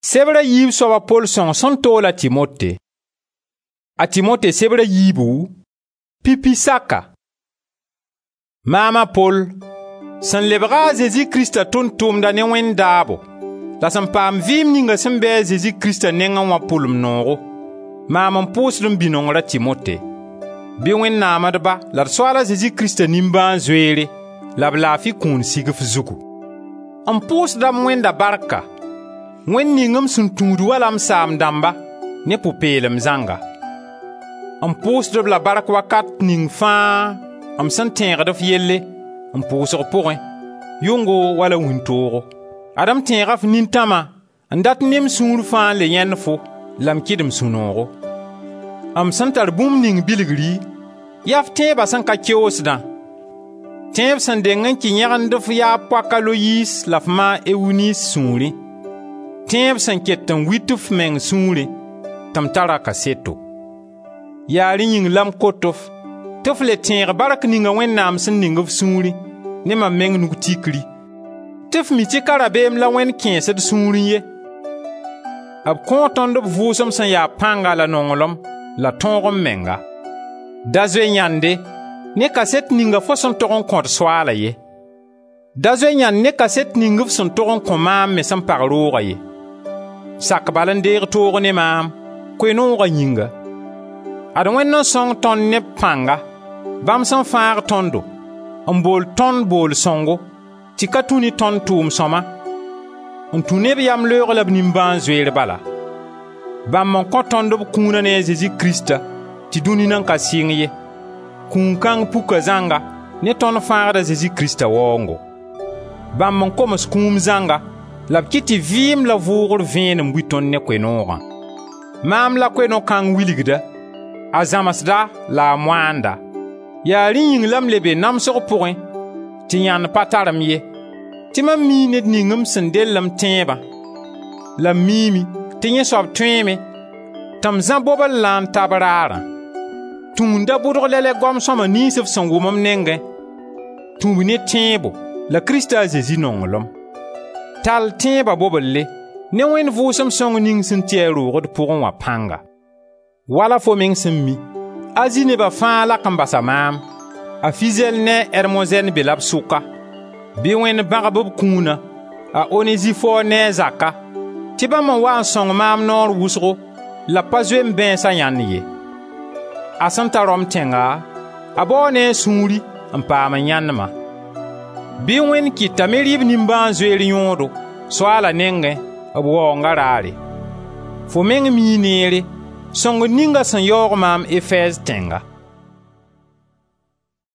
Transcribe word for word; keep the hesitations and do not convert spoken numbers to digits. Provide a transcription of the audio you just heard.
Sebra yib soba Paul son son tola Timote. A Timote sebra yibu pipi saka. Mama Paul san lebra Jésus Christ ton tumda ne wen dabo. La san pam vim ninga san be Jésus Christ nenga wa pulum noro. Mama posdum binongra Timote. Bi wen namadba la swala Jésus Christ nimban zwere. La blafi kun sigif zuku. Am posdam wenda barka. Wen ningam sun tundu walam sam damba ne pupelem zanga. Am posdab la barka wakat ning fa am san tengda fielle am posor porin yongo wala wintoro. Adam tenga nintama andat nem sunur fa le yen fo lam kidem sunoro. Am san tar bum ning biligri yaf teba san ka kiosda. Teb san dengan ki nyagan dof ya pakaloyis lafma ewunis sunri. Teb san ketan wituf meng sunri tam tara kaseto. Yari ying lam kotof tofle tenga barak ninga wennam san ningov sunri ne ma meng nuk tikri. Tef mi ti karabem la wen kensed sunri ye. Ab konton dop vusam san ya panga la nongolom la tongom menga. Dazwe nyande ne kaset ninga fo son toron kont swala ye. Dazwe nyan ne kaset ninga son toron komam me san parloga ye. Sakbalan der togo ne mam kweno ga nyinga. Adon wen non song ton ne panga bam san faar tondo ambol ton bol songo tikatuni ton tum soma on tunebe yam leur la nimban zwere bala bam mon kotondo kuna ne Jésus Christ ti duni nan ka singye kun kan puka zanga ne ton faar da Jésus Christ wongo bam mon komos kum zanga la kiti vim la vour vin mbuton ne kwenora mam la kweno kan wiligda azamasda la mwanda ya ring lam lebe nam so point ti yan pataram ye ti mam mi ne ningam sendel lam teba la mimi ti nye sob tweme tam zan bobal lan tabarara tunda budro lele gom soma ni sef songo mom nenge tumbi ne tebo la Christa Jésus nongolom tal teba boballe ne wen vusam songo ning sin tiero rod pour wa panga wala fo meng semmi azine ba fa la kamba samam a fizel ne hermozen belab suka bi wen bagabub kuna a onesifo ne zaka tiba man wa song mam nor wusro la pazwem ben sa yanniye a santa rom tenga abone suri ampa manyanma bi wen ki tamerib nimban zweri yondo swala nenge abo ngarare fo meng mi nere songo ninga san yor mam Efes tenga.